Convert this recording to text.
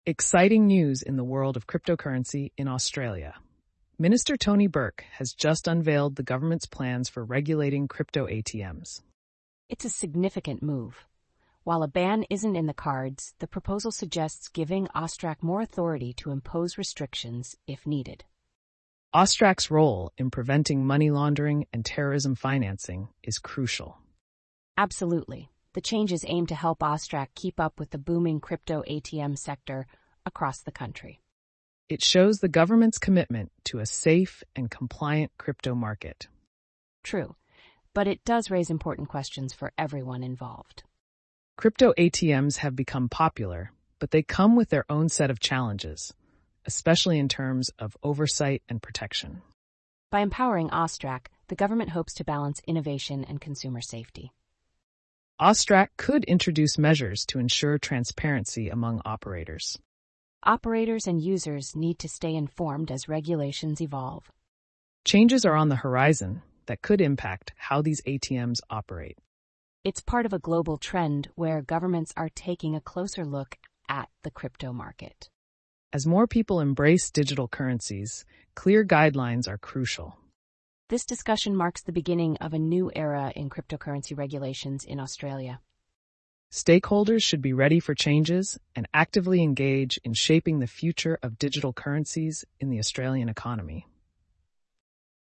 Exciting news in the world of cryptocurrency in Australia. Minister Tony Burke has just unveiled the government's plans for regulating crypto ATMs. It's a significant move. While a ban isn't in the cards, the proposal suggests giving AUSTRAC more authority to impose restrictions if needed. AUSTRAC's role in preventing money laundering and terrorism financing is crucial. Absolutely. The changes aim to help AUSTRAC keep up with the booming crypto ATM sector across the country. It shows the government's commitment to a safe and compliant crypto market. True, but it does raise important questions for everyone involved. Crypto ATMs have become popular, but they come with their own set of challenges, especially in terms of oversight and protection. By empowering AUSTRAC, the government hopes to balance innovation and consumer safety. AUSTRAC could introduce measures to ensure transparency among operators. Operators and users need to stay informed as regulations evolve. Changes are on the horizon that could impact how these ATMs operate. It's part of a global trend where governments are taking a closer look at the crypto market. As more people embrace digital currencies, clear guidelines are crucial. This discussion marks the beginning of a new era in cryptocurrency regulations in Australia. Stakeholders should be ready for changes and actively engage in shaping the future of digital currencies in the Australian economy.